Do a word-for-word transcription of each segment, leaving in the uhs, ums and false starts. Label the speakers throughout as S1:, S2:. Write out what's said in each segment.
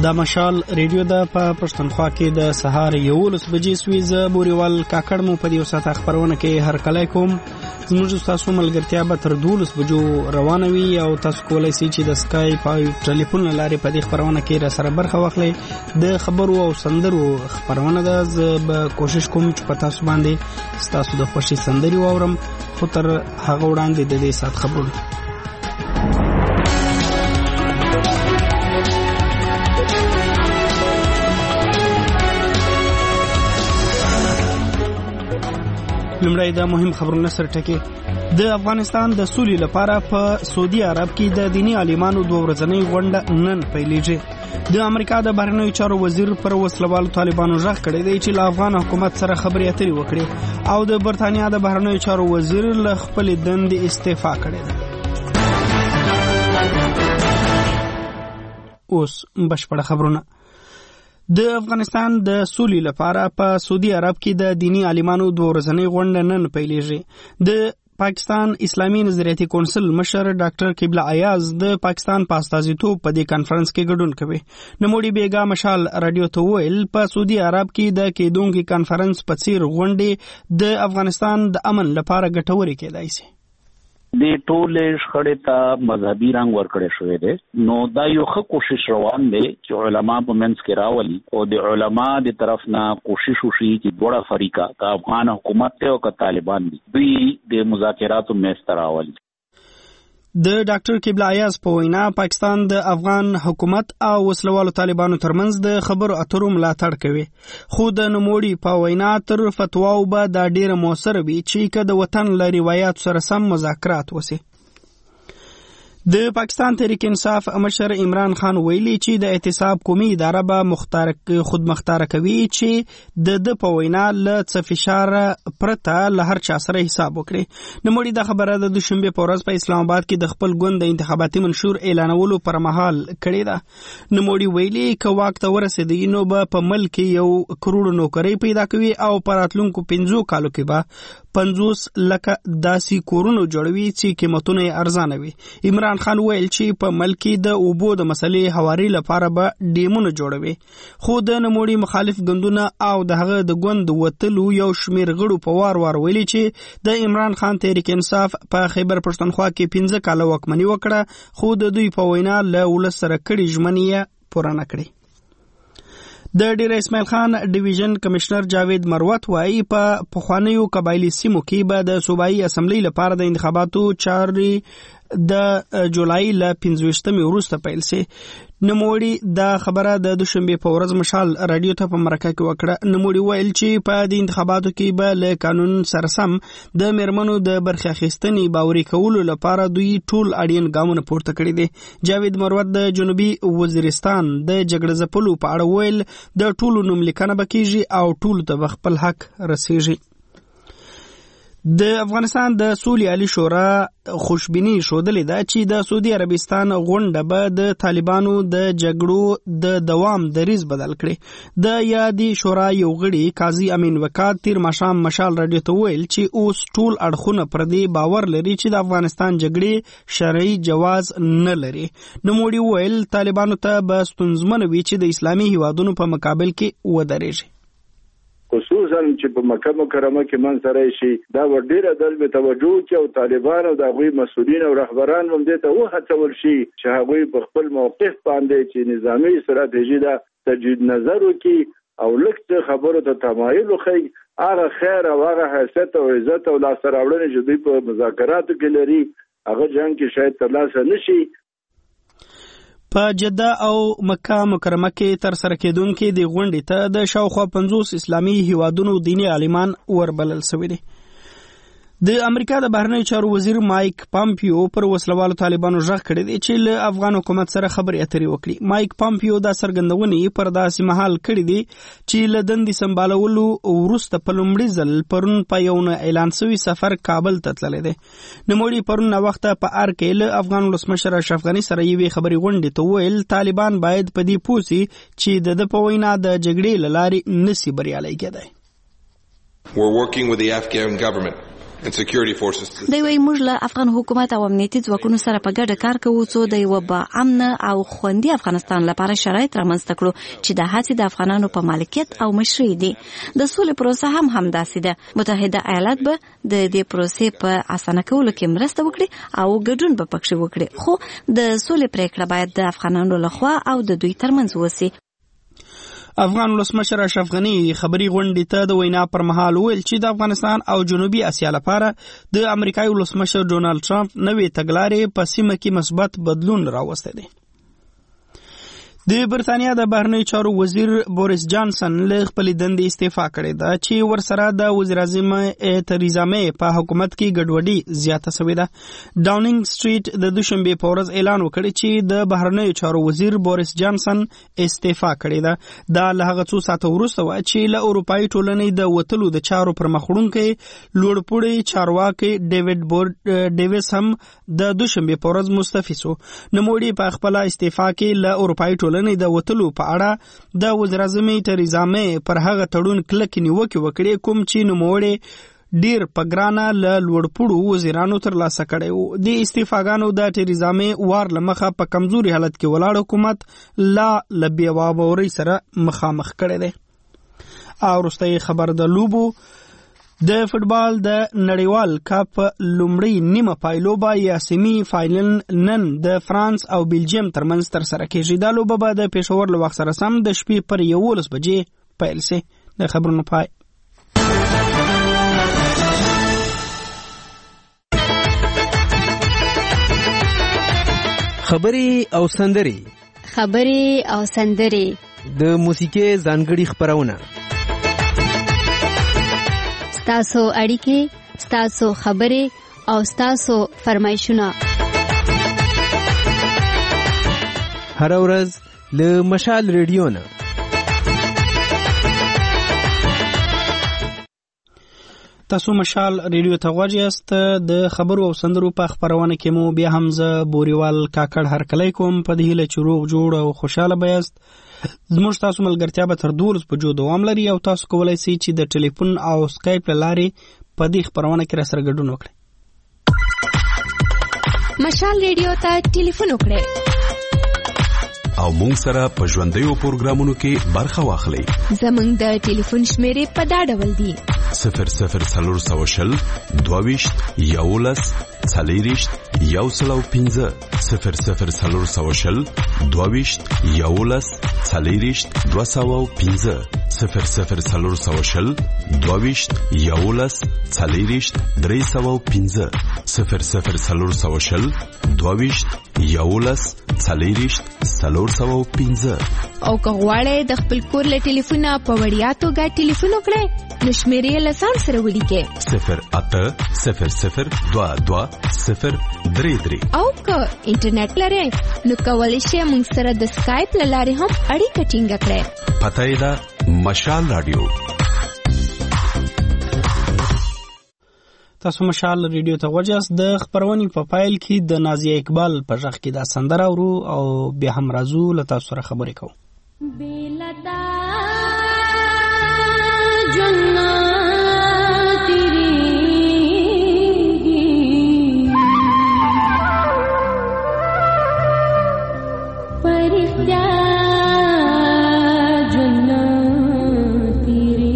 S1: دا مشال ریډیو د په پښتونخوا کې د سهار یولس بجې سوي ز بوريوال کاکړ مو په دې وسات خبرونه کې هر کله کوم زموږ تاسو ملګرتیا به تر دولس بجو روانوي او تاسو کولای شئ چې د سکایپ او ټلیفون لارې په دې خبرونه کې را سره برخه واخلئ. د خبرو او سندرو خبرونه ده زه به کوشش کوم چې په تاسو باندې تاسو د خوشي سندري واورم خو تر هغه وړاندې د دې سات خبرونه لمړی د مهم خبرونو سره ټکی د افغانستان د سولې لپاره په سعودي عرب کې د دینی عالمانو دوه ورځنۍ غونډه نن پیلېږي. د امریکا د بهرنیو چارو وزیر پر وسلوالو طالبانو ژغ کړی دی چې له افغان حکومت سره خبرې اترې وکړي او د برتانیا د بهرنیو چارو وزیر له خپل دندې استعفا کړې ده. اوس بشپړه خبرونه. د افغانستان د سولې لپاره په سعودي عرب کې د دینی عالمانو دوه ورځنۍ غونډه نن پیلېږي. د پاکستان اسلامي نظریاتي کونسل مشر ډاکټر قبله ایاز د پاکستان په استازیتوب په دې کانفرنس کې ګډون کوي. نوموړي بیګا مشال رادیو ته ویل په سعودي عرب کې د کېدونکي کانفرنس په څیر غونډې د افغانستان د امن لپاره ګټورې کېدای شي.
S2: د ټولې شخړې ته مذهبي رنګ ورکړی شوی دی نو دا یو ښه کوشش روان دی چې علما په منځ کې راولي او د علما د طرف نه کوشش وشي چې دواړه فریقه که افغان حکومت دی او که طالبان دي دوی د مذاکراتو منځ ته راولي.
S1: د ډاکټر قبله ایاز په وینا پاکستان د افغان حکومت او وسلوالو طالبانو ترمنځ د خبرو اترو ملاتړ کوي خو د نوموړي په وینا تر فتواو به دا ډیره موثره وي چې که د وطن له روایاتو سره سم مذاکرات وسي. د پاکستان تحریک انصاف مشر عمران خان ویلي چې د احتساب قومي اداره به مختار خود مختار کوي چې د د په وینا له څه فشار پرته له هر چا سره حساب وکړي. نوموړي دا خبره د دوشنبه په ورځ په اسلام آباد کې د خپل ګوند د انتخاباتي منشور اعلانولو پر مهال کړی ده. نوموړي ویلي که واک ته ورسېدي نو به په ملک یو کروڑ نوکرۍ پیدا کوي او په راتلونکو پنځو کالو کې به پنځوس لکه داسې کورونو جوړوي چې قیمتونه یې ارزانه وي. عمران خان ویل چې په ملک کې د اوبو د مسلې هواري لپاره به ډیمونه جوړوي خو د نوموړي مخالف ګوندونه او د هغه د ګوند وتلو یو شمیر غړو په وار وار ویلي چې د عمران خان تحریک انصاف په خیبر پښتونخوا کې پنځه کاله واکمني وکړه خو د دوی په وینا له ولس سره کړي ژمنې یې پوره نه کړې. د ډیر اسماعیل خان ډیویژن کمشنر جاوید مروت وايي په پخوانیو قبایلی سیمو کې به د صوبایي اسمبلی لپاره د انتخاباتو چارې د جولای له پنځویشتمې وروسته پیل شي. نوموړي دا خبره د دوشنبه په ورځ مشال رادیو ته په مرکه کې وکړه. نوموړي ویل چې په دې انتخاباتو کې به له قانون سره سم د میرمنو د برخه اخیستنې باوري کولو لپاره دوی ټول اړین ګامونه پورته کړي دي. جاوید مروت د جنوبي وزیرستان د جګړه ځپلو په اړه ویل د ټولو نوملیکنه به کیږي او ټولو ته خپل حق رسیږي. د افغانستان د سولې عالی شورا خوشبیني ښودلې ده چې د سعودي عربستان غونډه به د طالبانو د جګړو د دوام دریځ بدل کړي. د یادې شورا یو غړي قاضي امین وقاد تیر ماښام مشال رادیو ته ویل چې اوس ټول اړخونه پر دې باور لري چې د افغانستان جګړې شرعي جواز نه لري. نوموړي ویل طالبانو ته به ستونزمن وي چې د اسلامي هیوادونو په مقابل کې ودرېږي.
S3: خصوصا چې په مکه مکرمه کې من سره شي دا ډیره د توجه کې او طالبان او د غوي مسؤلین او رهبران هم دې ته وهڅول شي چې هغه په خپل موقف باندې چې نظامی استراتیژي دا تجدید نظر وکي او لکه خبرو ته تمایل وخی هغه خیر او هغه حیثیت او عزت او لاس راوړنې چې دوی په مذاکراتو کې لري هغه جنگ کې شاید ترلاسه نشي.
S1: په جده او مکه مکرمه کې تر سره کېدونکې د غونډې ته د شاوخوا پنځوس اسلامي هیوادونو دیني عالمان وربلل شوي دي. د امریکا د بهرنیو چارو وزیر مایک پامپیو پر وسلوالو طالبانو ژغ کړی دی چې له افغان حکومت سره خبرې اترې وکړي. مایک پامپیو دا څرګندونې پر داسې مهال کړې دي چې له دندې سمبالولو وروسته په لومړي ځل پرون په یو نه اعلان شوي سفر کابل ته تللی دی. نوموړي پرون ناوخته په ار کې له افغان ولسمشر اشرف غني سره یوې خبرې غونډې ته وویل طالبان باید په دې پوه سي چې د ده په وینا د جګړې له لارې نسي بریالی کېدی.
S4: We're working with the Afghan government دوی وایي موږ له افغان حکومت او امنیتي ځواکونو سره په ګډه کار کوو څو د یوه باامنه او خوندي افغانستان لپاره شرایط رامنځته کړو چې د هڅې د افغانانو په مالکیت او مشرۍ دي. د سولې پروسه هم همداسې ده. متحده ایالات به د دې پروسې په اسانه کولو کې مرسته وکړي او ګډون به پکښې وکړي، خو د سولې پریکړه باید د افغانانو لخوا او د دوی ترمنځ وسی.
S1: افغان ولسمشر اشرف غنی خبري غونډې ته د وینا پر مهال ویل چې د افغانستان او جنوبي اسیا لپاره د امریکایي ولسمشر ډونالد ټرمپ نوې تګلارې په سیمه کې مثبت بدلون راوستی دی. د برتانیا د بهرنیو چارو وزیر بوریس جانسن له خپلې دندې استعفا کړې ده چې ورسره د وزیر اعظم تریزا مې په حکومت کې ګډوډي زیاته شوې ده. ډاونینګ سټریټ د دوشنبې په ورځ اعلان وکړ چې د بهرنیو چارو وزیر بوریس جانسن استعفا کړې ده. دا له هغه څو ساعته وروسته و چې له اروپایي ټولنې د وتلو د چارو پر مخ وړونکی لوړپوړی چارواکي ډیوډ بورډ ډیویس هم د دوشنبې په ورځ مستعفي شو. نوموړي په خپل استعفا کې له اروپایي ټولنې د وتلو په اړه د وزیر اعظم تریزا مې پر هغه تړون کلک نیوکې وکړې کوم چې نوموړي ډیر په ګرانه له لوړپوړو وزیرانو ترلاسه کړی وو. د استعفاګانو د تریزا مې وار له مخه په کمزوري حالت کې ولاړ حکومت لا له بې واورۍ سره مخامخ کړی دی. او وروستی خبر د لوبو. د فوټبال د نړیوال کپ لومړی نیمه پایلوبه یا سیمی فاینل نن د فرانس او بلجیم ترمنځ ترسره کیږي. دا لوبه به د پېښور له وخت سره سم د شپې پر یولس بجې پیل شي. د خبرونو پای.
S5: خبرې او سندري
S6: خبرې او سندري
S5: د موسیقي ځانګړي خبرونه
S6: ستاسو اړیکې، ستاسو خبرې او ستاسو فرمایشونه
S5: هر ورځ له مشال ریډیو نه.
S1: تاسو مشال ریډیو ته غوږ یاست. د خبرو او سندرو په خبرونه کې مو بیا هم زه بوریوال کاکړ هرکلی کوم په دې هیله چې روغ جوړ او خوشاله به یاست. زموږ تاسو ملګرتیا به تر دولس بجو دوام لري او تاسو کولی شئ چې د ټلیفون او سکایپ له لارې په دې خبرونه کې راسره ګډون وکړئ.
S6: مشال ریډیو ته ټلیفون وکړئ
S7: او مونږ سره په ژوندیو پروګرامونو کې برخه واخلئ.
S6: زمونږ د ټلیفون شمیرې په دا ډول دي:
S7: صفر صفر څلور سوه شل دوه ویشت یولس څلېرویشت یو سل او پنځه صفر صفر څلور سوه شل دوه ویشت یولس څلېرویشت دوه سوه او پنځه صفر صفر څلور سوه شل دوه ویشت یولس څلېرویشت درې سوه او پنځه صفر صفر څلور سوه شل دوه ویشت یولس څلېرویشت څلور سوه او پنځه.
S6: او که غواړئ د خپل کور له ټلیفونه په وړیا توګه ټلیفون وکړئ نو شمیرې له ځان سره ولیکئ:
S7: صفر اته صفر صفر دوه دوه صفر درې درې.
S6: او که انټرنیټ لرئ نو کولی شئ موږ سره د سکایپ له لارې هم اړیکه ټینګه کړئ.
S7: پته یې ده مشال رادیو.
S1: تاسو مشال ریډیو ته غوږ یاست. د خبرونې په پایل کې د نازیه اقبال په غږ کې دا سندره اورو او بیا هم راځو له تاسو سره خبرې کوو.
S8: بلتا جنہ تیری فرشتہ جنہ تیری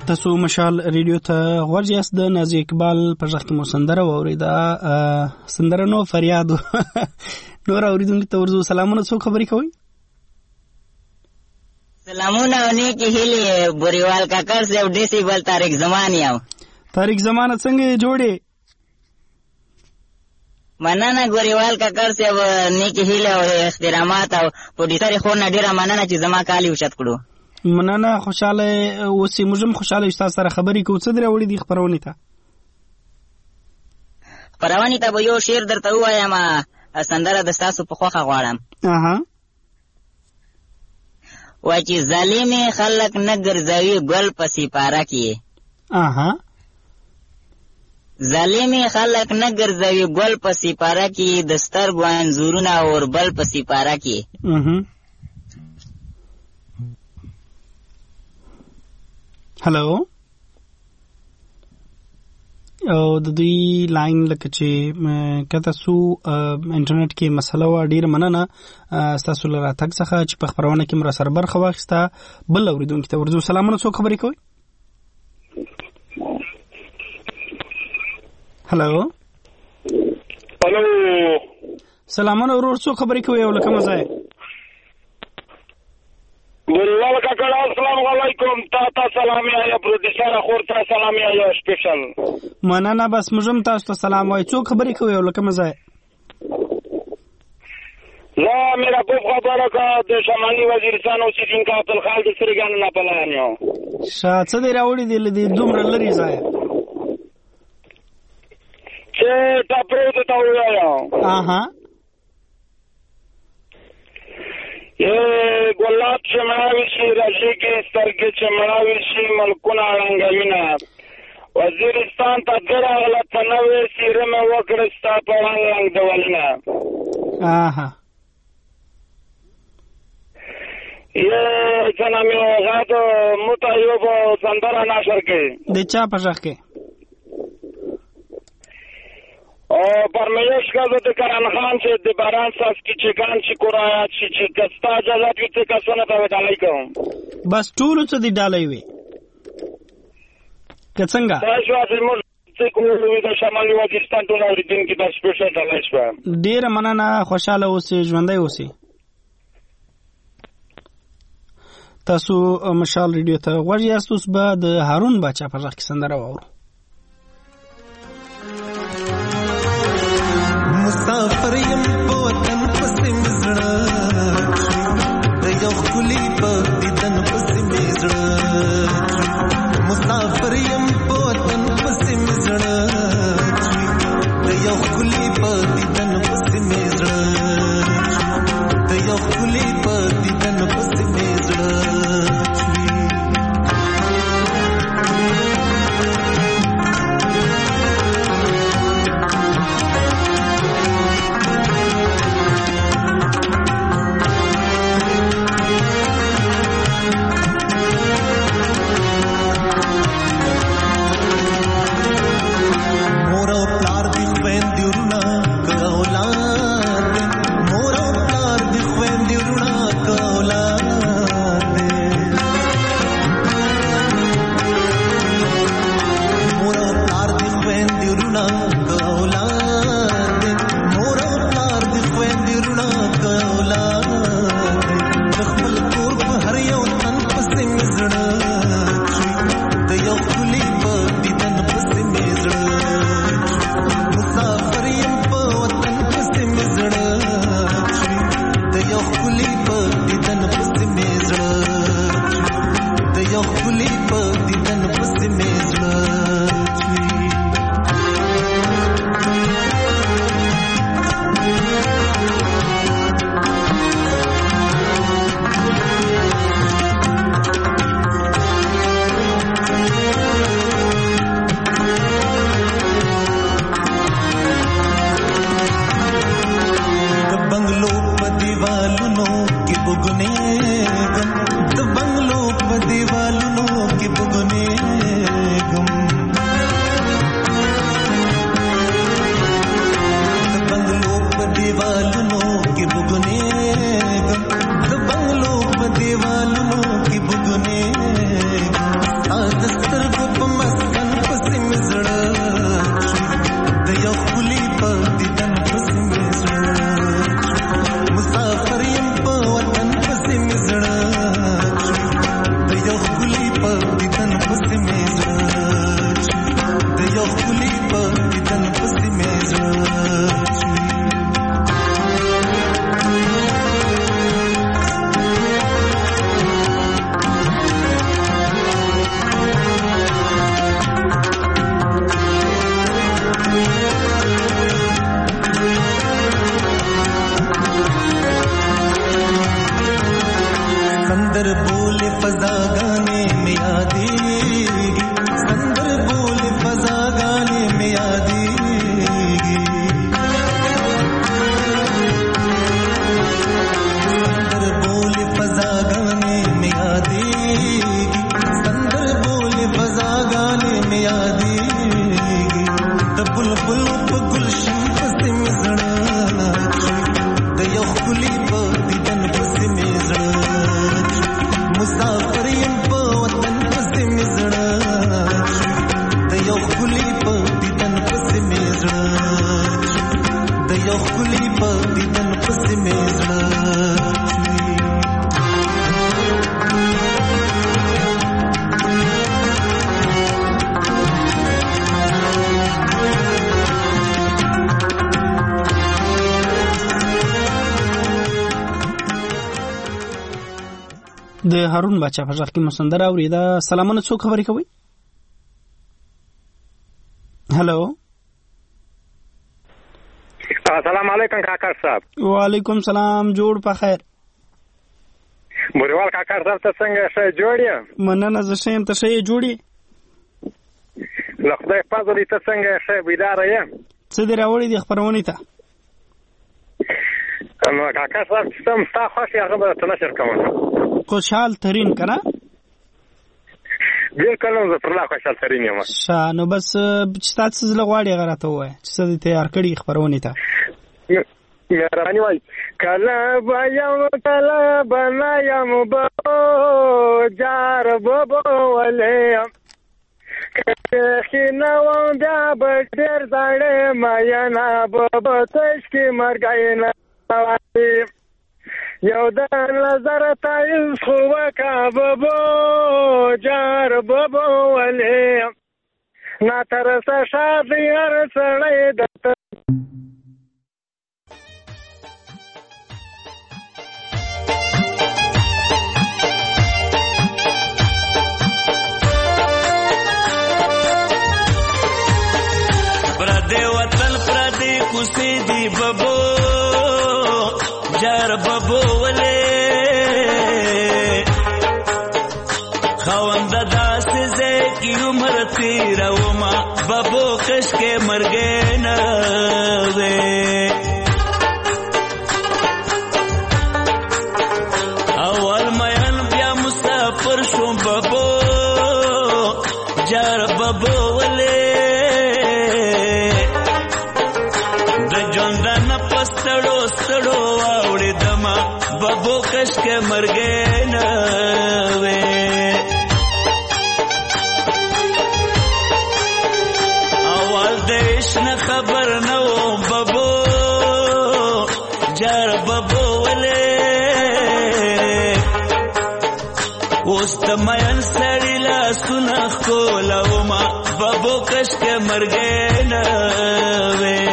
S1: تاسو مشال ریډیو ته غوږ یاست. د نازي اقبال په ژغ کې مو سندره واورېده. سندره نو فریاد نور اورېدونکو ته ورځو سلامونه. څوک خبرې کوي؟
S9: سلامونه او نیکې هیلې بوریوال کاکړ صاحب ډیسي بل طارق زمان یو.
S1: طارق زمان څنګه جوړې؟
S9: مننه ګوریوال کاکړ صاحب، نیکې هیلې او احترامات او پروډوسر خو نه ډیره مننه چې زما کالي اوچت کړو.
S1: مننه، خوشاله اوسې. موږ هم خوشاله یو تاسو سره خبرې کوو. څه درې وړي دي خبرونه ته؟
S9: خبرونه ته به یو شعر درته ووایم، سندره د تاسو په خوخه غواړم.
S1: اها.
S9: وای چې ظالمې خلک نه ګرځوي ګل په سپاره کې.
S1: اها.
S9: ظالمې خلک نه ګرځوي ګل په سپاره کې، د سترګو انځورونه اوربل په سپاره کې.
S1: اها. هلو. او د دوی لاین لکه چې کته سو انټرنیټ کې مسله و. ډیر مننه تاسو له راتګ څخه چې په خبرونه کې مر سره برخه واخیسته. بل اوریدونکو ته ورځو سلامونه. څوک خبرې کوي؟ هلو.
S10: هلو.
S1: سلامونه ورور. څوک خبرې کوي او لکه مزه؟
S10: ګوریوال کاکړ السلام علیکم. تا ته سلام یا پروډوسر خور ته سلام یا سپیشل.
S1: مننه. بس موږ هم تاسو ته سلام وای. څوک خبرې کوي او لکه مزه؟
S10: لا میرا خوب خبره کا د شمالي وزیرستان اوسیدونکو عبدالخالق د سرګان نه پلان یو.
S1: شاته دی راوړي دی لدی دومره لري ځای
S10: چې تاسو ته وایو.
S1: اها.
S10: یې ګلاب چې مړاوي شي راځي کې سترګې چې مړاوي شي ملکونه رنگوینه. وزیرستان ته درغله تنوي سیره مې وکړه ستا په رنګ ډولونه.
S1: اها.
S10: یې څنګه مې غاټو متایوب سندره نشر کې
S1: د چا په ځخ کې
S10: او پرمیش کازو د کران خان چې د باران ساس کې چې ګان چې کورایات چې چې کستا اجازه دې ته کسونه ته ډالای کوم.
S1: بس ټول څه دی ډالای وي که څنګه
S10: تاسو اصل مو چې کوم د شمالي وزیرستان ټول اوریدونکو د سپیشل ډالای شو.
S1: ډیر مننه. خوشاله اوسئ، ژوندۍ اوسئ. تاسو مشال ریډیو ته غوږ یاست. اوس به د هارون باچا په ژغ کې سندره واورو.
S11: مسافر یم په وطن پسې مزړه د یو خلی په دیدن پسې مزړه. مسافر یم په وطن پسې مزړه د یو خلی په دیدن پسې مزړه د یو خلی په دیدن پسې مزړه. संदर बोले फजा गाने में यादेगी संदर बोले फजा गाने में यादेगी संदर बोले फजा गाने में यादेगी संदर बोले फजा गाने में यादेगी द बुलबुल प गुलशन पसे मिजड़ा द यखुली प दिदन पसे मिजड़ा मुसाफिर यम प वतन पसे मिजड़ा द यखुली प दिदन पसे मिजड़ा द यखुली प दिदन पसे मिजड़ा
S1: د هارون بچا په ځخ کې مسندره اوریدا. سلامونه، څوک خبرې کوي؟ هلو،
S12: السلام علیکم کاکړ صاحب.
S1: وعلیکم سلام، جوړ په خیر.
S12: موريوال کاکړ صاحب ته څنګه ښه جوړ یې؟
S1: مننه، زه ښه یم، ته ښه یې جوړ یې؟
S12: له خدای فضل دې ته څنګه ښه بیداره یې؟
S1: څه دې راوړي دي خپرونې ته؟
S12: نو کاکړ صاحب چې سم ستا خوښ یې هغه به درته نشر کوم.
S1: خوشحال ترین که نه؟
S12: بالکل زه پر لا خوشحال ترین یم.
S1: ښه، نو بس چې ستا څه زړه غواړي هغه راته ووایه چې څه دې تیار کړي خپرونې ته.
S12: مهرباني وایي کله به یم کله به نه یم به جار به به ولې یم که نه وم بیا به ډېر زاړې مینه به به تشکې مرګی نه وایي یو د نظر تایز خو وکه ببو جار ببو ولې نا ترسه شادي هر سړی درته
S13: پردې وطن پردې کوڅې دي ببو جار ببو ولې خوند داسې ځای کې عمر تېرومه ببو کشکې مرګې نه وې اول مین بیا مسافر شوم ببو جار ببو ولې د ژوندان په ستړو ستړو واوړې دمه ببو کشکې مرګې نه وې اول د عشق نه خبر نه وم ببو جار ببو ولې اوس د مین سړي لاسونه ښکلومه ببو کشکې مرګې نه وې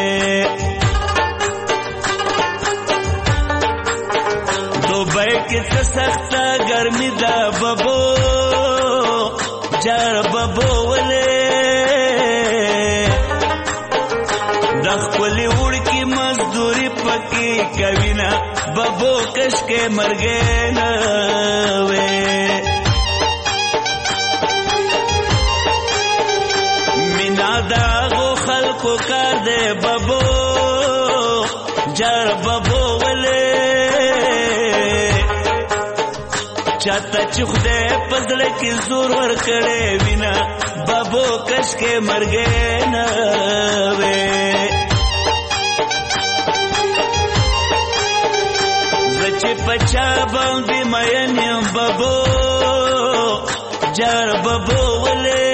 S13: دوبۍ کې څه سخته ګرمي ده ببو جار ببو ولې د ښکلي وړکي مزدوري پکې کوي نه ببو کشکې مرګې نه وې مینا د هغو خلکو کار دی ببو جار ببو ولې چاته چې خدای په زړه کې زور ورکړی وینه ببو کشکې مرګې نه وې زه چې په چا باندې مین یم ببو جار ببو ولې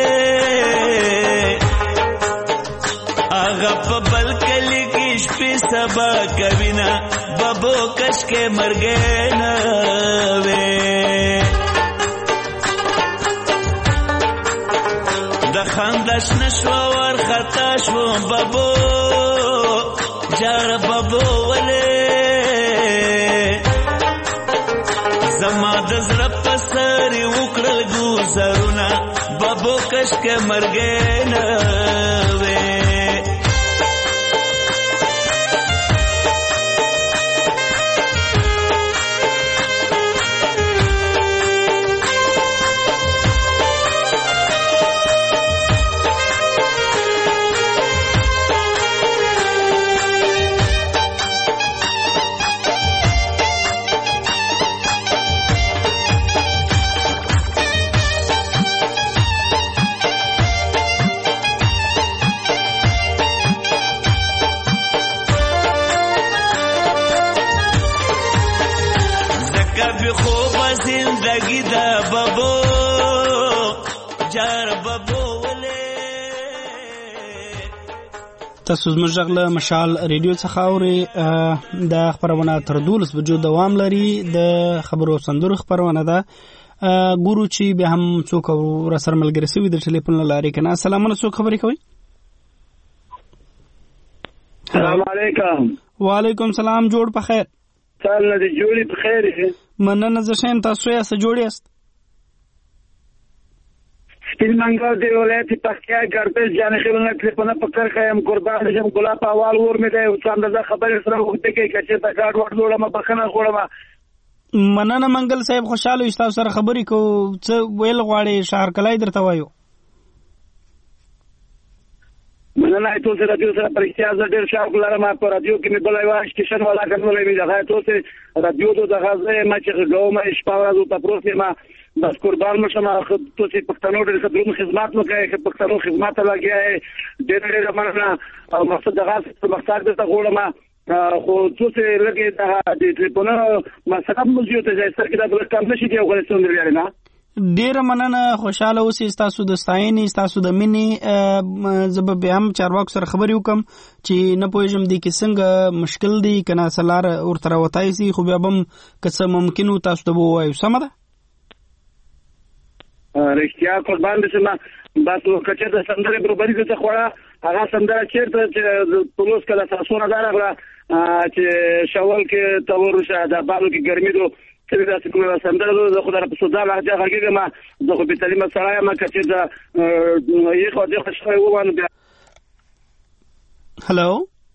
S13: هغه په بل کلي کې شپې سبا کوي نه ببو کشکې مرګې نه وې د خندش نشوه ورخطا شوم ببو جار ببو ولې زما د زړه په سر یې وکړل ګوزرونه ببو کشکې مرګې نه وې بی خوب زندگی دا بابو جار بابو
S1: تاسو زموږ غږ له مشال ریډیو څخه اورئ. دا خپرونه تر دولس بجو دوام لري. د خبرو سندرو خپرونه ده. ګورو چې بیا هم څوک راسره ملګري شوي د ټلیفون له لارې که نه. سلامونه، څوک خبرې کوئ؟
S14: سلام علیکم.
S1: وعلیکم سلام. جوړ په خیر؟
S14: سال نه دې جوړې په خیر یې؟
S1: مننه، زه ښه یم. تاسو یاست؟ جوړ یاست؟
S14: سپین منگل دی ولایت پکتیا گردش جانخیلونه تلیفونه په کرخه یم. قربان شم. ګلاب اول ور مې دی. څه اندازه خبرې سره وخته کې کچې ته کاټ ور جوړم بخنه غوړم.
S1: مننه منګل صاحب، خوشاله یو تاسو سره خبرې کو. څه ویل غواړي؟ شهر کلای درته وایو.
S14: مننه ته سره رادیو سره پرېښتیا زه ډېر شوق لرم. په رادیو کې مې بلای وای سټیشن والا کنولې مې دغه ته رادیو ته دغه ځای ما چې ګوم شپه ورځ ته پروسه ما بس قربان مشم. تو چې پښتنو ډېر خدمت خدمات وکړي، چې پښتنو خدمات لګیا ہے ډېر ډېر مننه. او مقصد دغه مقصد ته غوړم خو تو چې لګي د ټلیفون مسله موضوع ته ځای سره کې دا بل کار نشي دی افغانستان لري نه.
S1: ډیره مننه، خوشاله اوسئ. تاسو د ستاینې، تاسو د مینې زه به بیا هم چارواکو سره خبرې وکړم چې نه پوهېږم دې کې څنګه مشکل دی که نه څه لاره ورته راوتی سي، خو بیا به هم که څه ممکن و تاسو ته به ووایو. سمه ده؟
S14: رښتیا قربان دې ما بس کچې د سندرې برابرۍ څه خوړه هغه سندره چیرته چې پولیس کله تاسو نه دارغله چې شوال کې تور شه د بالو کې ګرمي دو چې دا څه کومه سندره د خدای په صدا لهجه غږیږي. ما د خو په تعلیم سره ما کچې د یو خو د خوشاله وونه بیا.
S1: هلو،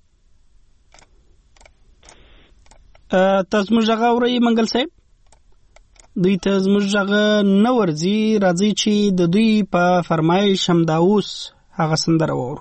S1: تاسو موږ غا اورئ منګل صاحب؟ دوی ته زموږ غږ نه ورځي. راځي چې د دوی په فرمایش همدا اوس هغه سندره واورو.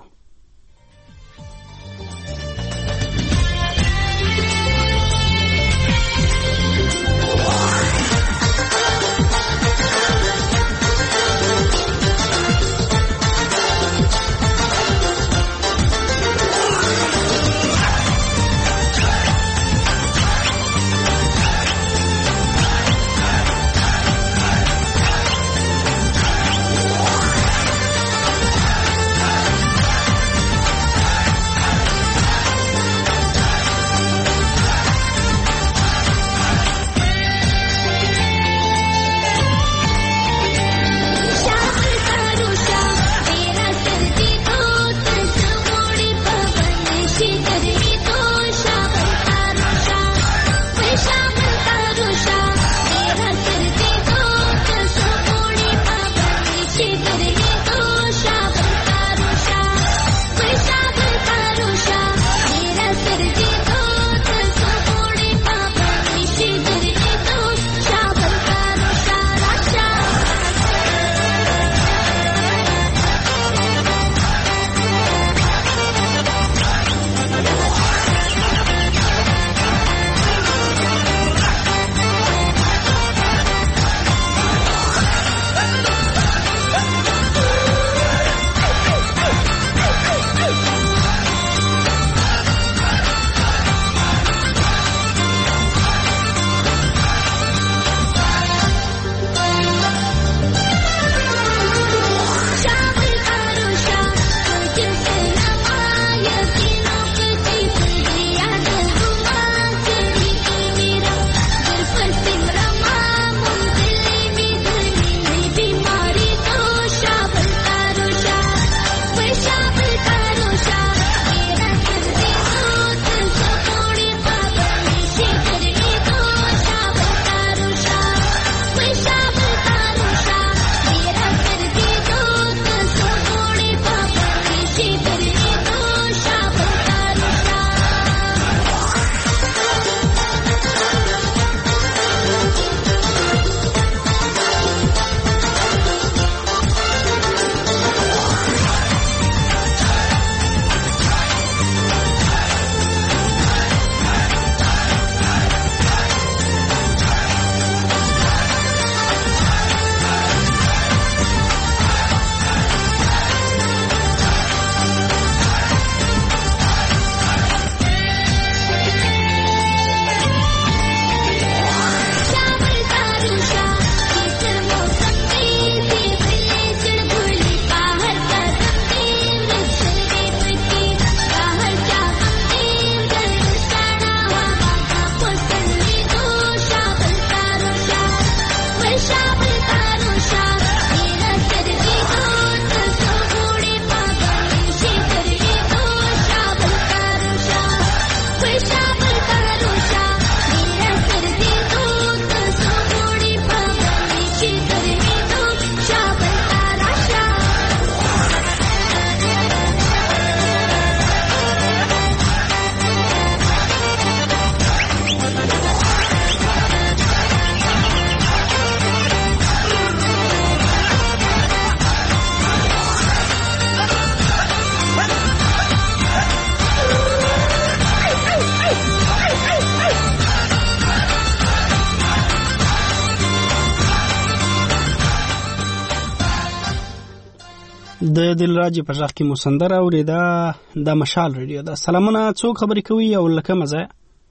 S1: د دلراج په ځخ کې مسندر اوریدا د مشال ریډیو دا سلامونه څوک خبرې کوي او لکه مزه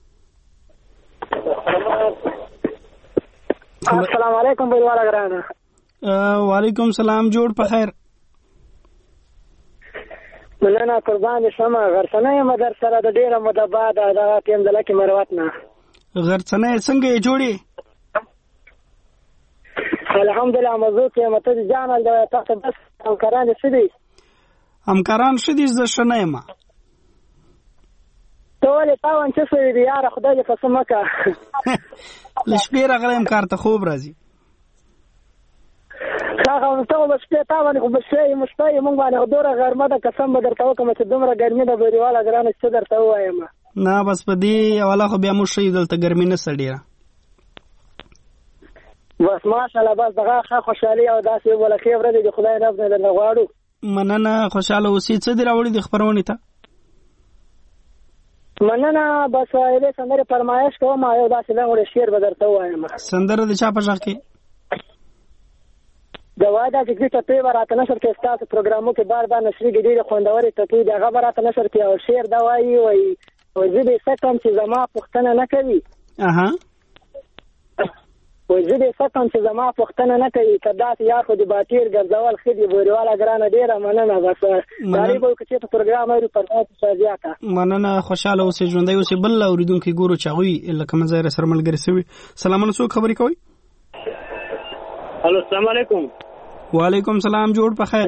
S15: السلام علیکم بلواله ګرانه
S1: وعلیکم سلام جوړ په خیر
S15: مننه قربان شمه غرسنه یم در سره د ډیره مده بعد دا تیم د لکه مروت نه
S1: غرسنه څنګه جوړي
S15: الحمدلله موضوع کې مته ځانل د تاسو بس همکاران شدي
S1: همکاران شدي ز شنه ما
S15: ټول تاوان چې سوي دي یار خدای دې قسم کا
S1: لشپې راغلم کار ته خوب راځي
S15: هغه ته بس په تاوان خو بس یې مشتای مونږ باندې دوره غرمه د قسم به درته وکم چې دومره ګرمي ده بریواله ګرانه چې درته وایم
S1: نه بس په دې اوله خو بیا مو شي دلته ګرمي نه سړي
S15: بس ماشاءالله بس دغه ښه خوشحالي او داسې ولا خیر ورته د خدای رب نه غواړو
S1: مننه خوشاله اوسې څه دی راوړي د خبرونه ته
S15: مننه بس دې سندره فرمایش کوم یو داسې لنګړي شعر به درته وایم
S1: سندره د چا په ځخ کې
S15: د واده چې ته په ورته نشر کې ستاسو پروګرامو کې بار بار نشري ګډي خوندوري ته کې دغه ورته نشر کې او شعر دا وایي وایي او زه به سکم چې زما پښتنه نه کوي
S1: اها
S15: وایي زه به سکم چې زما پښتنه نه کوي کدا یا خو د باتیر ګرځول خدي بورواله ګرانه ډیره مننه بس غریب او چې په پروګرام اوري پر تاسو سازياته
S1: مننه خوشاله اوسې ژوندۍ اوسې بل اوریدونکو ګورو چاوي لکه مزه سره ملګری سوي سلامونه څوک خبرې کوي
S16: الو السلام علیکم
S1: وعلیکم سلام جوړ په خیر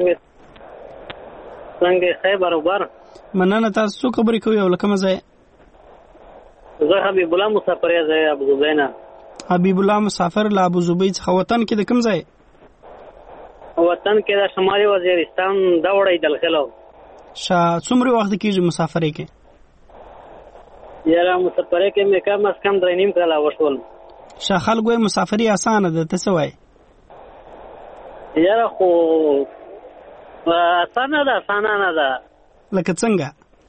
S16: څنګه خیر برابر
S1: مننه تاسو څوک خبرې کوي او لکه مزه
S16: زه حبیب الله مسافر یم ابو زبینا
S1: حبیب الله مسافر له ابو زبید څخه وطن کې د کوم ځای
S16: وطن کې د شمالي وزیرستان دا وړي دلخلو
S1: شا څومره وخت کېږي مسافرې کې
S16: یاره مسافرې کې مې کم از کم درې نیم کاله وشول
S1: شا خلک وایي مسافري اسانه ده ته څه وایي
S16: یاره خو اسانه ده اسانه نه ده
S1: لکه څنګه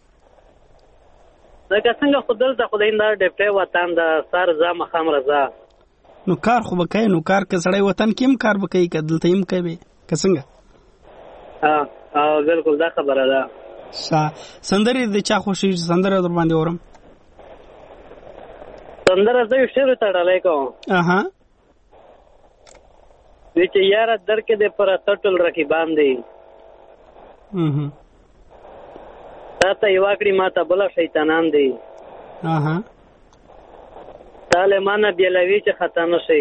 S16: لکه څنګه خو دلته خدای نه ډېپټي وطن د سر ځه مخام رضا
S1: نو کار خو به کوي نو کار که سړی وطن کې هم کار به کوي که دلته هم کوي که څنګه
S16: ها ها بالکل دا خبره ده
S1: ښه سندرې د چا خوښېږي سندره در باندې اورم
S16: سندره زه یو شعر ته ډالۍ کوم
S1: اها
S16: وی چې یاره در کې دې پر تټل رقیبان دی تا ته یو کړي ما ته بل شیطانان دی
S1: اها
S16: تاله مانه بیلوي چې خطا نشي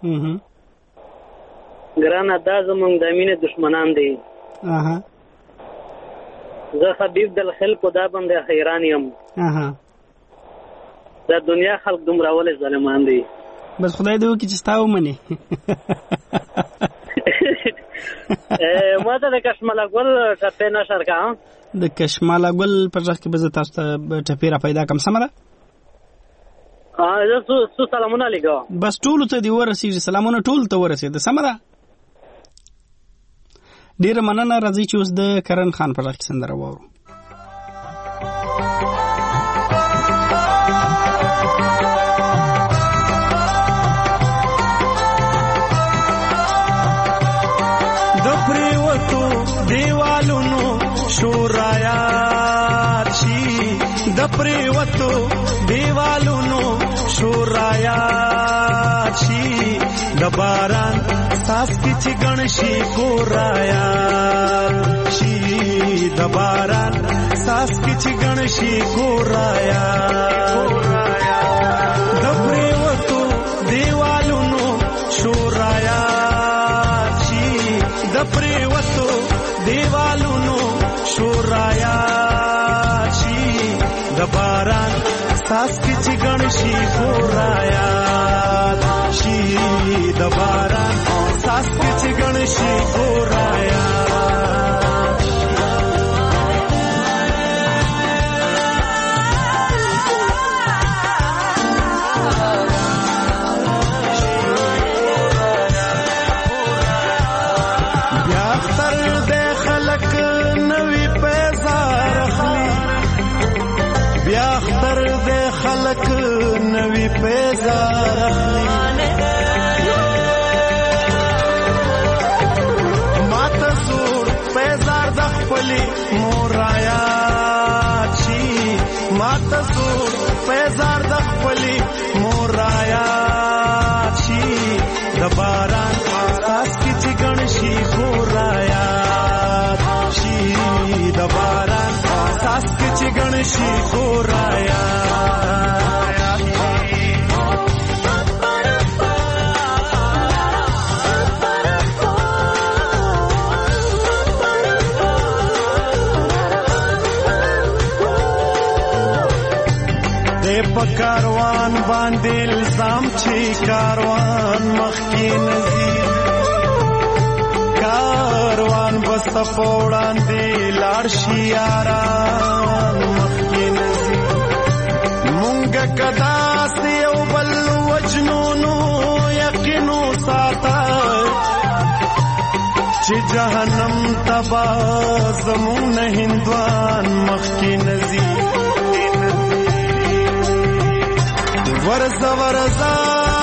S16: ګرانه دا زمونږ د مینې دشمنان دي
S1: اها
S16: زه حبیب دل خلق دا باندې حیران یم
S1: اها
S16: دا دنیا خلق دومره ولې ظالمان دي
S1: بس خدای دې وکړي چې ستا ومني
S16: ما ته د کشماله ګل ټپې نشر کا
S1: د کشماله ګل په ځخ کې به زه تاسو ته ټپې را پیدا کم سمه ده
S16: زه څو سلامونه لیکم
S1: بس ټولو ته دې ورسېږي سلامونه ټولو ته ورسېږي سمه ده ډېره مننه راځئ چې اوس د کرن خان په ځخ کې سندره واورو
S11: دیوالونو شورایات شي د پریوتو دیوالونو شورایات شي د باران ساس کی چې گنشي ګورایات شي د باران ساس کی چې گنشي ګورایات د پریوتو دیوالونو شورایات شي د پریوتو دیوالونو شورایات شي د باران ساس کی چې گنشي ګورایات شي د باران ساس کی چې گنشي ګورایات خلق نوی پیزار اخلی ماتا سور پیزار نشي خورایا په کاروان باندې الزام چې کاروان مخکې نزي کاروان بس په وړاندې لاړ شي یاران مخکې نزي مونږ کدا سي او بل وجنونو یقینو ساته چې جهنم تبا زمون هندوان مخکې نزي ورزا ورزا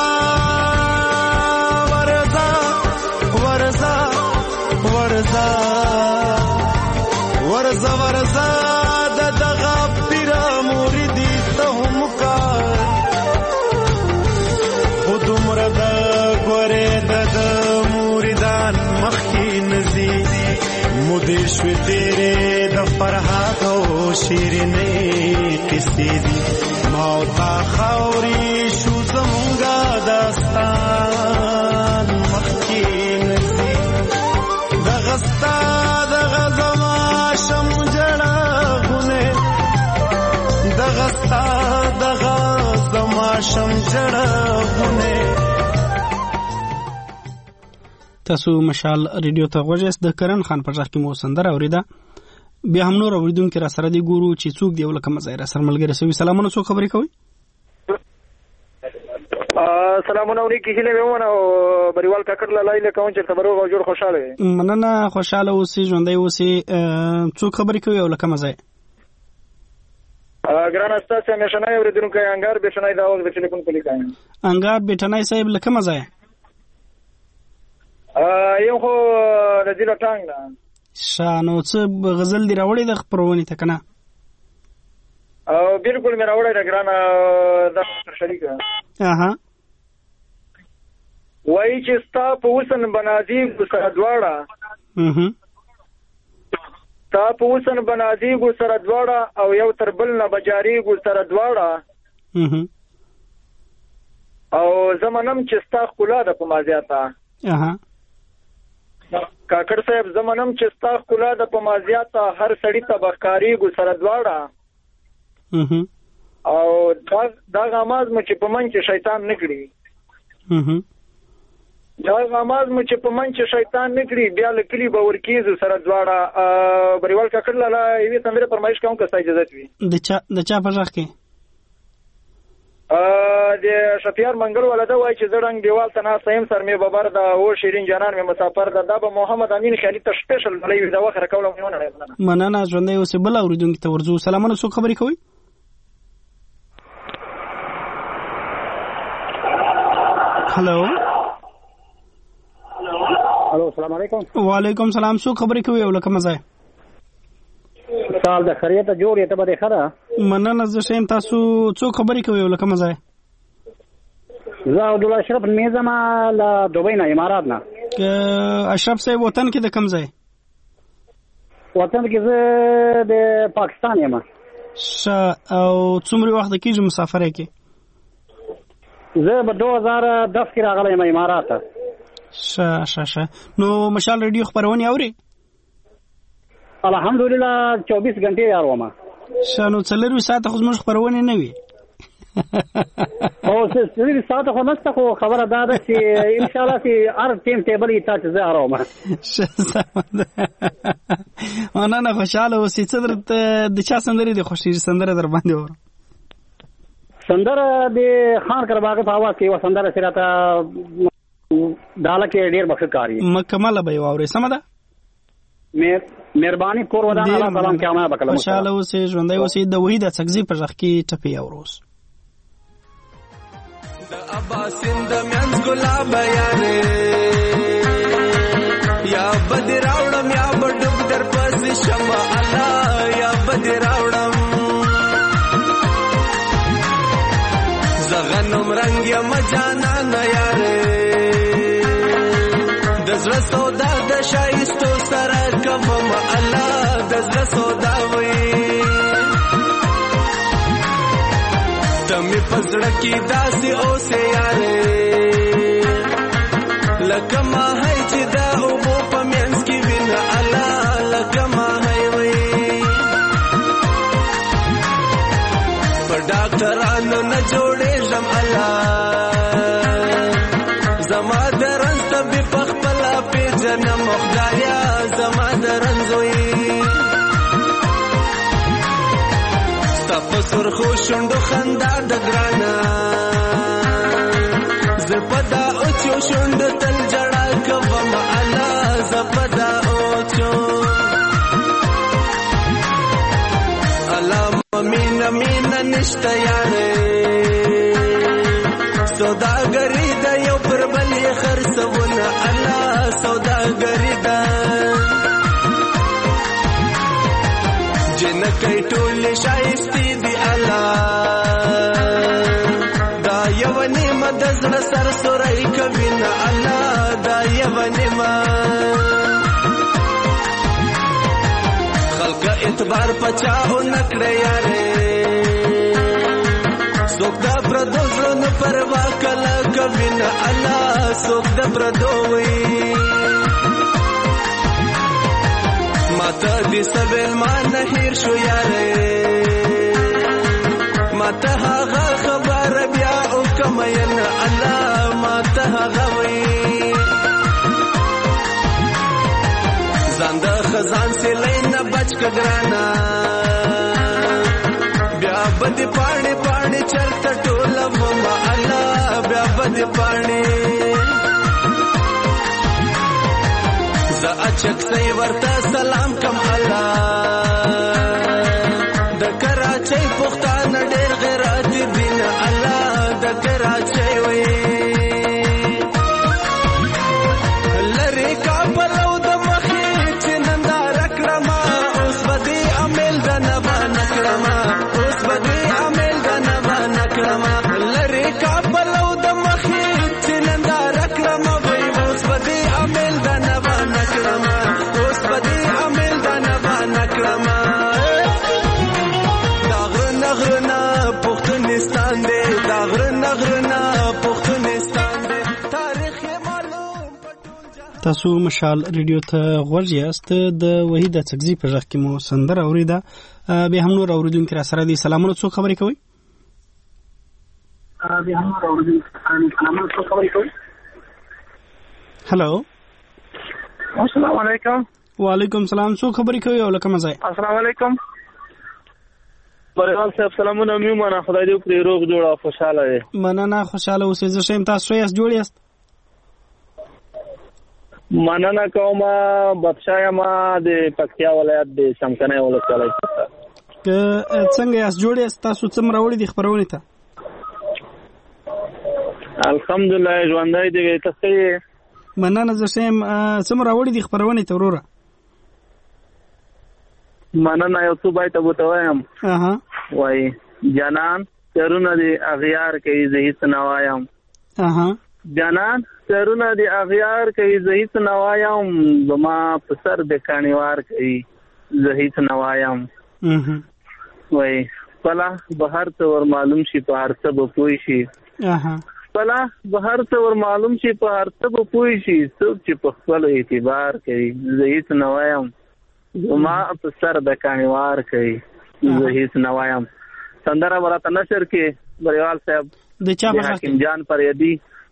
S11: ورزا ورزا ورزا ورزا ورزا د دغه پیر مریدی ته هم کار خود مرد ګوره د مریدان مخکې نزي مودې شوې تیرې د فرحات او شیرینې کیسې دي موتا خاوري شو زمونږه داستان مخکې نزي دغه ستا دغه زما شم جړغونه دغه ستا دغه زما شم جړغونه.
S1: تاسو مشال ریډیو ته غوږیاست. د کرن خان په ځخ کې مو سندره اوریده. بیا هم نور اوریدونکو را سره دی ګورو چې څوک دی ولکه مزایره سره ملګری سوي. سلامونه، څوک خبرې کوي؟
S12: سلامونه علیکم. هله ومنه او بریوال کاکړ لای له کوم چې خبرو او جوړ خوشاله وي.
S1: مننه، خوشاله اوسې، ژوندۍ اوسې. څوک خبرې کوي ولکه مزای؟
S12: ګران استاد همیشنه اوریدونکو انګار بشنای دا وخت د ټلیفون په لیکایم.
S1: انګار بټنای صاحب لکه مزای؟
S12: یو خو رجیلا ټانګ نه
S1: شانو څه غزل دی راوړی د خبرونې ته کنه؟
S12: او بالکل مې راوړی د ګران د شریکه.
S1: اها
S12: وای چې ستا په وسن بنازي سره دواړه
S1: اها
S12: ستا په وسن بنازي ګو سره دواړه او یو تر بل نه بجاري ګو سره دواړه
S1: اها
S12: او زمانم چې ستا خلا د په مازیاته.
S1: اها
S12: کاکړ صاحب زمانم چې ستا خلا د په مازیاته هر سړی ته بخکاری ګو سره دواړه
S1: اها
S12: او دا دا غماز مو چې په من کې شیطان نکړي
S1: اها
S12: دا غماز مو چې په من چې شیطان نکړي بیا لکلی به ورکیز سره دواړه. بریوال کاکړ لاله یوې تندره فرمایش کوم که ستا اجازه وي.
S1: د چا د چا په ځخ کې
S12: د شفیار منګل ولدا وای چې زړنګ دیوال ته ناس سیم سر می ببر دا او شیرین جانان می مسافر دا د محمد امین خالد ته سپیشل بلې دا وخره کوله مې ونه نه.
S1: مننه، ژوندۍ اوسې. بل اوریدونکو ته ورځو. سلامونه، څوک خبرې کوي؟ هلو
S17: هلو السلام علیکم.
S1: وعلیکم سلام. څوک خبرې کوي ولکه مزای؟
S17: سال د خریته جوړې ته به خره.
S1: مننه، زه شین. تاسو څوک خبرې کوي ولکه مزای؟
S17: زه عبدالله اشرف میزم له دوبۍ نه، امارات نه.
S1: اشرف صاحب وطن کې د کوم ځای؟
S17: وطن کې زه د پاکستان یم.
S1: ښه، او څومره وخت کېږي مسافرۍ کې؟
S17: زه به دو هزار دس کې راغلی یم امارات ته.
S1: ښه ښه ښه. نو مشال ریډیو خبرونه اوري؟
S17: الحمدلله چوبیس غنټې یاروم.
S1: شانو څلور ساعت خو زموږ خبرونه نه وي.
S17: او څلور ساعت خو نشته، خو خبره دا ده چې ان شاء الله چې هر ټیم ټیبل یې تاسو زه اروم.
S1: انا نه خوشاله اوسې. څه درته د چا سندرې دي خوښي سندره در باندې ور؟
S17: سندره د خان کرباغه په आवाज کې و سندره سره تا داله کې ډیر بخښ کاری
S1: مکمل به واورې. سم ده.
S17: مې مهرباني کور ودان الله سلام کیامه بکلم.
S1: خوشاله اوسې، ژوندۍ اوسې. د وحید څګزي په ځخ کې ټپي اوروس.
S11: د ابا سند منځ ګلاب یارې یا بد راوړم یا بد در پس شمع الله یا بد راوړم زغنم رنگ یا مجانا نه یارې د زړه سودا د شایستو سره کوم الله د زړه سودا وي پزړه کې داسې اوسې یارې لکه ماهی چې د اوبو په منځ کې وینه الله لکه ماهی وي په ډاکټرانو نه جوړېږم الله زما د رنځ طبیب په خپله پېژنم خدایا زما د رنځ وي ستا په سرخو شونډو خندا د ګرانه زه په دا اوچو شونډو تل جړا کوم الله زه په دا اوچو الله مینه مینه نشته یارې سوداګري د یو پر بل یې خرڅونه الله سوداګري ده جنکۍ ټولې شایستې دي الله دا یو نیمه د زړه سر سوری کوي نه الله دا یو نیمه خلک اعتبار پچاو نکړه یارې څوک د پردو زړونو پروا کله کوي نه الله څوک د پردو وي ماته دې سویل ما نه هیر شو یارې ماته هغه خبره بیا وکړم ینه الله ماته هغه وي ځان د خزان سیلۍ نه بچ که ګرانه بیا به دې پاڼې پاڼې چرته ټولوم الله بیا به دې پاڼې زه اچک سۍ ورته سلام کم الله د کراچۍ پښتانه ډېر غیرت دي نه الله د کراچۍ وي لرې کابل او د مخې چې ننداره کړمه اوس به دې امیل د نبا نه کړمه اوس به دې امیل د نبا نه کړمه لرې کابل او د مخې چې ننداره کړمه وای اوس به دې امیل د نبا نه کړمه اوس به دې امیل د نبا نه کړمه دا غرونه غرونه پښتونستان دی دا غرونه غرونه پښتونستان دی تاریخ یې معلوم
S1: تاسو مشال ریډیو ته غوږ یاست د وحید اڅکزي په غږ کې مو سندره اوریده به هم نور اوریدونکو را سره دي سلامونه څو خبرې کوي
S12: به هم نور اوریدونکو سلامونه څو خبرې کوي
S1: هلو
S12: السلام علیکم
S1: وعلیکم سلام څو خبرې کوي او لکه مزه
S12: السلام علیکم بریال صاحب سلامونه میمنه خدای دې وکړي روغ جوړ او خوشاله وي
S1: مننه خوشاله اوسئ زه شیم تاسو یې جوړ یاست
S12: مننه کوم بادشاہ ما د پکتیا ولایت د شمکنه ولسوالۍ
S1: که څنګه یاست جوړ یاست تاسو څومره وړي د خبرونه ته
S12: الحمدلله ژوندۍ دی تاسو
S1: مننه زه شیم څومره وړي د خبرونه ته وروره
S12: مننه یو څه بای ته وتایم
S1: اها
S12: وای جنان ترونه دی اغیار کوي زه هیڅ نه وایم
S1: اها
S12: جنان ترونه دی اغیار کوي زه هیڅ نه وایم زما په سر د کانیوار کوي زه هیڅ نه وایم
S1: اها
S12: وای پلا بهر ته ور معلوم شي په هر څه به پوي شي
S1: اها
S12: پلا بهر ته ور معلوم شي په هر څه به پوي شي څوک چې په خپل اعتبار کوي زه هیڅ نه وایم زما په سر د کانیوار کوي زه هیڅ نه وایم سندره ورته نشر کې بریوال صاحب
S1: د چا په
S12: حکیم جان پریدي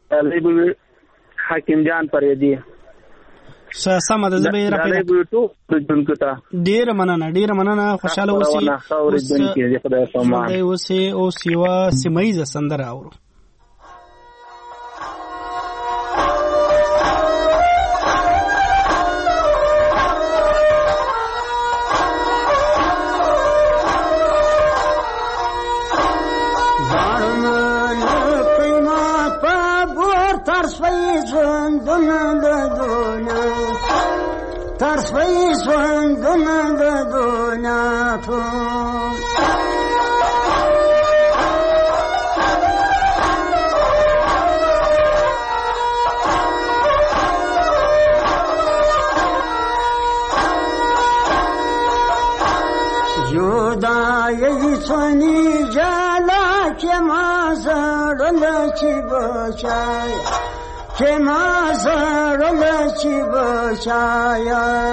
S12: حکیم جان پریدي
S1: سمه ده زه به یې راپیدا ډېره مننه ډېره مننه خوشحاله اوسئ اوسئ اوس یوه سیمه ییزه سندره اورو
S18: ترس وی ژوندونه د دنیا ټول جدایی چنی جلا که ما زړه چې بچای چې ما زړه چې بچای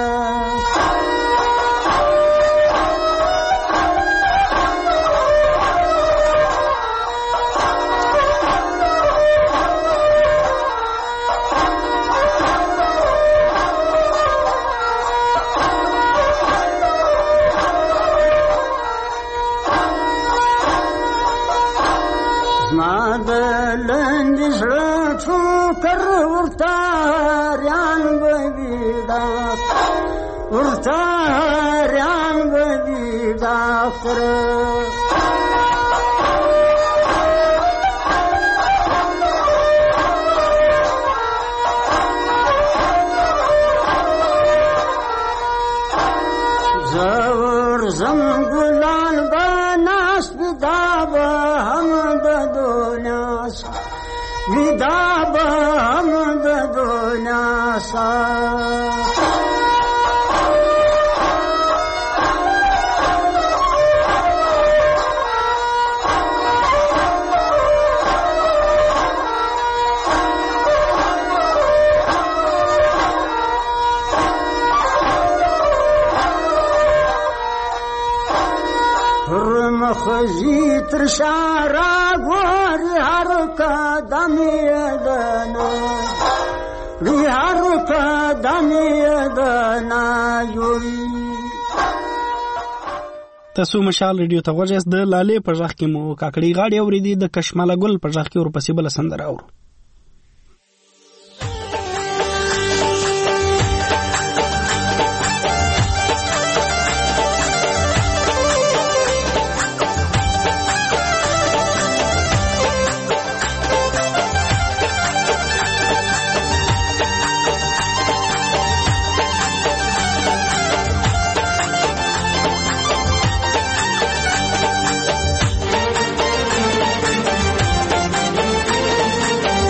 S18: ورتاریان ببیدا ورتاریان ببیدا کر زور زم گلان بناس بداب هم دنیاس بداب هم دنیاسا مخزی ترشارا گوری هر قدم یدنا وی هر قدم یدنا یوری
S1: تاسو مشال ریډیو ته ورجاست د لالې په ځخ کې مو کاکړي غاړي اوریدي د کشماله ګل په ځخ کې ورپسې بل سندره اورو
S18: زه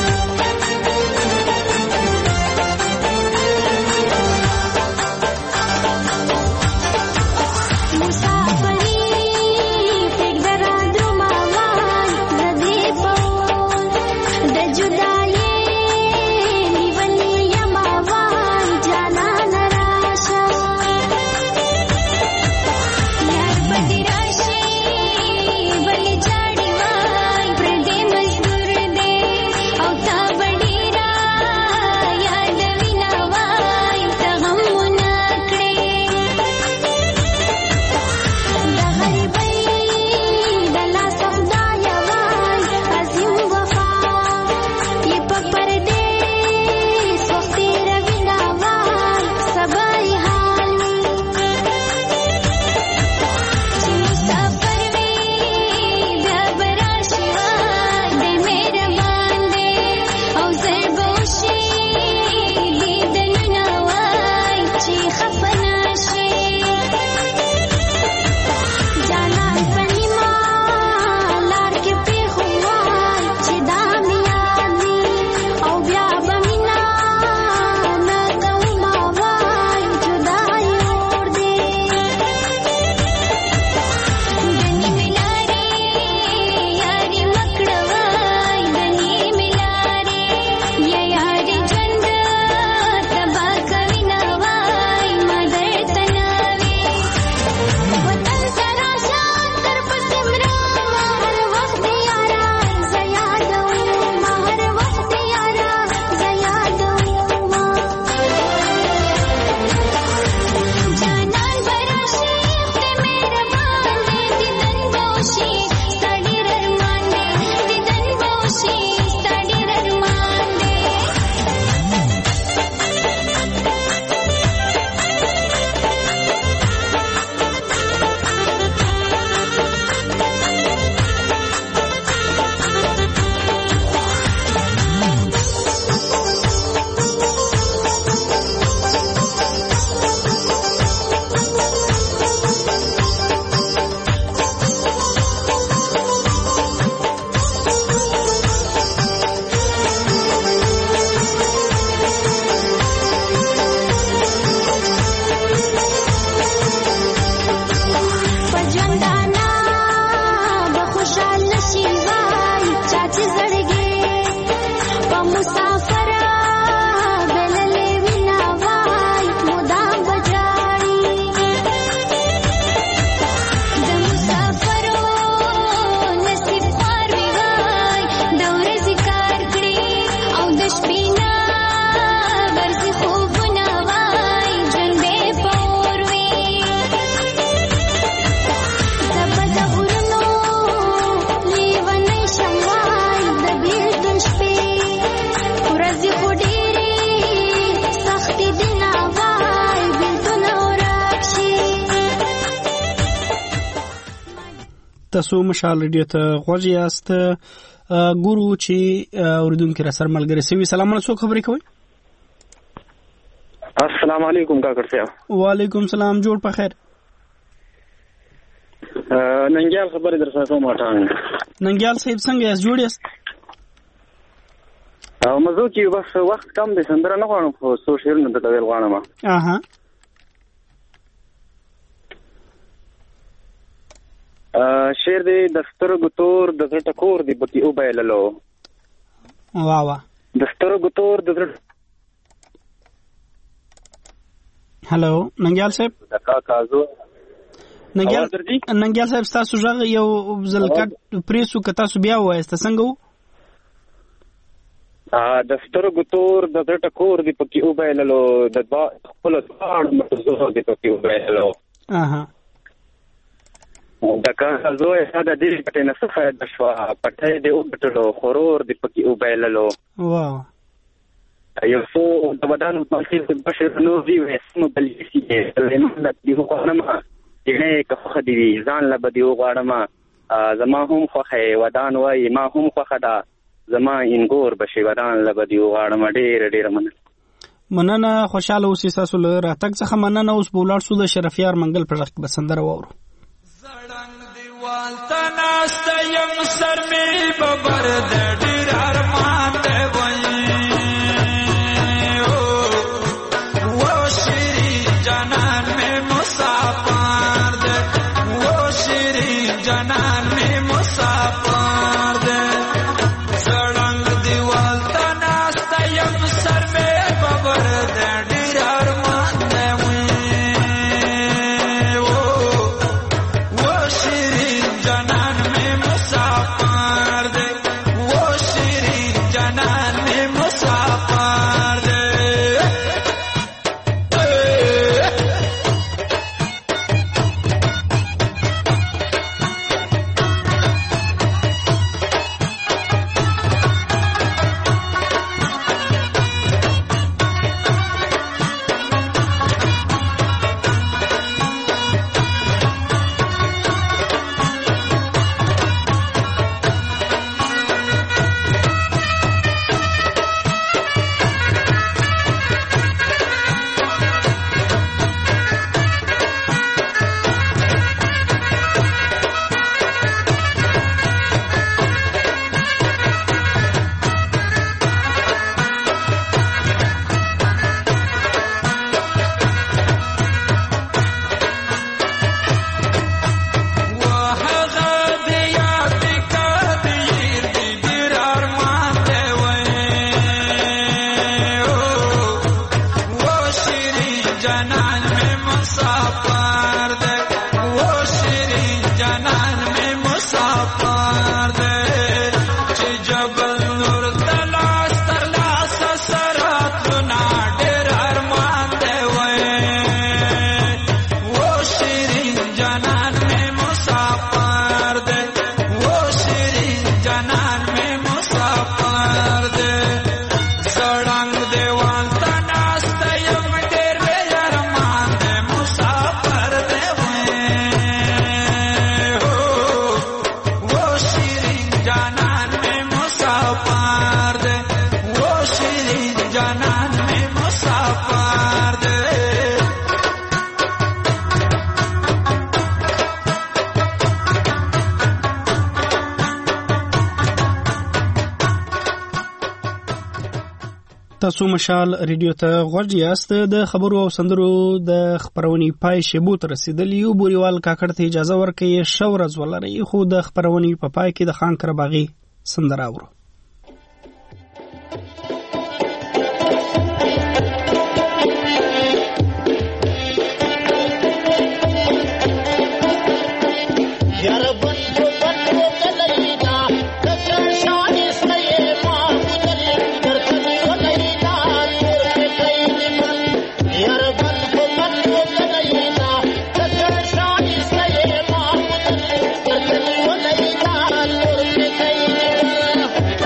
S1: تاسو مشال ریډیو ته غوږ یاست. ګورو چې اوریدونکي را سره ملګري سوي. سلام علیکم، خبرې کوئ؟
S19: السلام علیکم کاکړ صاحب.
S1: وعلیکم سلام، جوړ په خیر.
S19: ننګیال خبرې در سره کوم اټان.
S1: ننګیال صاحب څنګه یاست؟ جوړ یاست؟
S19: او مزو کې بس وخت کم دی، سندره نه غواړم خو څو شعرونه درته ویل غواړم.
S1: اها
S19: شعر دی د سترګو تور د زړه ټکور دی پکې وبایللو.
S1: واه واه.
S19: د سترګو تور د زړه.
S1: هلو ننګیال صاحب.
S19: د کاکازو
S1: ننګیال ننګیال صاحب تاسو ژغ یو ځل کټ پریسو که تاسو بیا وایسته څنګه وو؟
S19: د سترګو تور د زړه ټکور دی پکې وبایللو، د خپلو دواړو مټو دی پکې وبایللو.
S1: اها
S19: د کاغذو د دې پټې نه څه فایده شوه، پټې دې وګټلو، خورور دې پکې وبایللو.
S1: واه.
S19: یو څو د بدن مخې بشر نو وی وسمو بلې سي لمن دې وغواړم دې که خو دې ځان له بدی وغواړم زما هم خوخه ودان وای ما هم خوخه دا زما انګور بشي ودان له بدی وغواړم. ډېر ډېر مننه.
S1: مننه، خوشاله اوسئ. تاسو له راتګ څخه مننه. اوس به ولاړ شو د شرفیار منګل په غږ کې به سندره واورو.
S13: والتناسته یم سر می ببر د ډیر ارمان دی وای او شری جانان می مسافر دی، او شری جانان می مسافر دی. زړنګ دی والتناسته یم سر می ببر د ډیر ارمان دی وای جانان میں مسافر دے، وہ شیرین جانان میں مسافر دے.
S1: تاسو مشال ریډیو ته غوږ یاست. د خبرو او سندرو د خبرونې پای شیبو ته رسیدلی یو. بوریوال کاکړ ته اجازه ورکړئ ښه ورځ ولرئ. خو د خبرونې په پای کې د خان کرباغي سندره اورو.
S8: Thank you.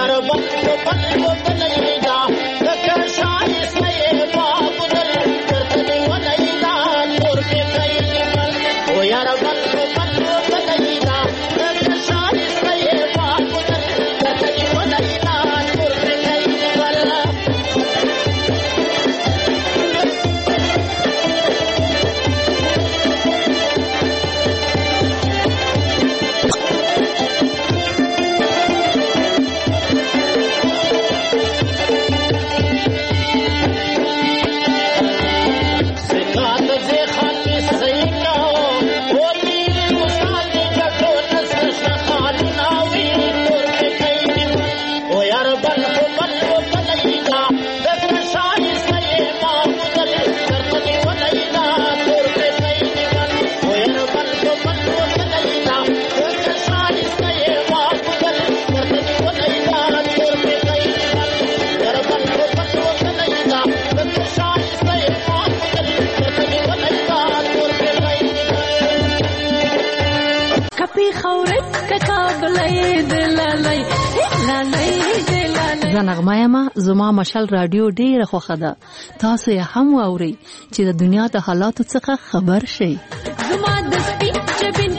S20: زه نغمه یم. زما مشال رادیو ډیره خوښه ده. تاسو یې هم واورئ چې د دنیا د حالاتو څخه خبر شئ.
S8: زما د سپین جبین